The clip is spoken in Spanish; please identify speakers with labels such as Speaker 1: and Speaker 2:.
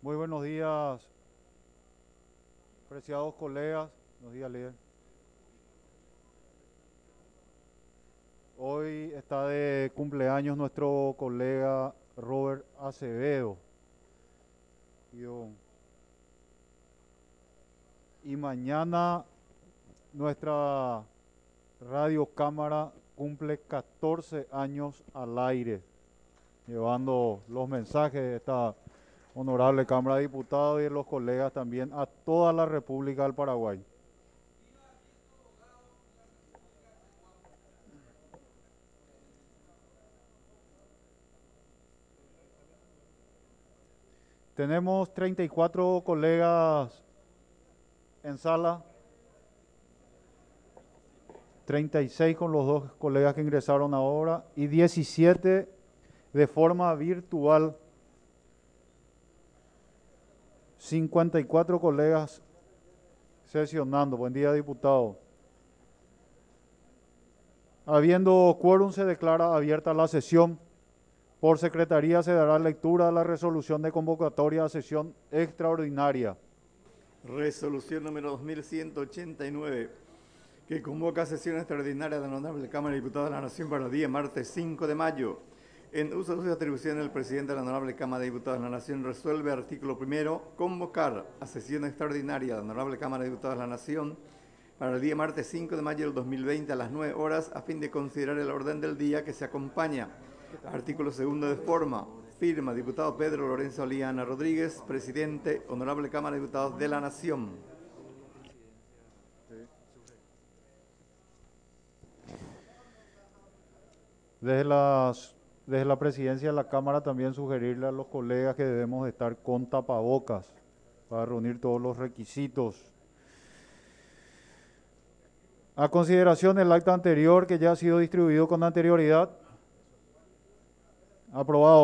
Speaker 1: Muy buenos días, apreciados colegas. Buenos días, líder. Hoy está de cumpleaños nuestro colega Robert Acevedo. Y mañana nuestra radiocámara cumple 14 años al aire, llevando los mensajes de esta honorable Cámara de Diputados y de los colegas también a toda la República del Paraguay. Tenemos 34 colegas en sala, 36 con los dos colegas que ingresaron ahora y 17 de forma virtual. 54 colegas sesionando. Buen día, diputado. Habiendo quórum, se declara abierta la sesión. Por secretaría se dará lectura a la resolución de convocatoria a sesión extraordinaria.
Speaker 2: Resolución número 2189, que convoca a sesión extraordinaria de la Honorable Cámara de Diputados de la Nación para el día martes 5 de mayo. En uso de sus atribuciones, el presidente de la Honorable Cámara de Diputados de la Nación resuelve, artículo primero, convocar a sesión extraordinaria de la Honorable Cámara de Diputados de la Nación para el día martes 5 de mayo del 2020 a las 9 horas, a fin de considerar el orden del día que se acompaña. Artículo segundo de forma. Firma, diputado Pedro Lorenzo Liana Rodríguez, presidente, Honorable Cámara de Diputados de la Nación.
Speaker 1: Desde la presidencia de la Cámara también sugerirle a los colegas que debemos de estar con tapabocas para reunir todos los requisitos. A consideración del acta anterior que ya ha sido distribuido con anterioridad, aprobado.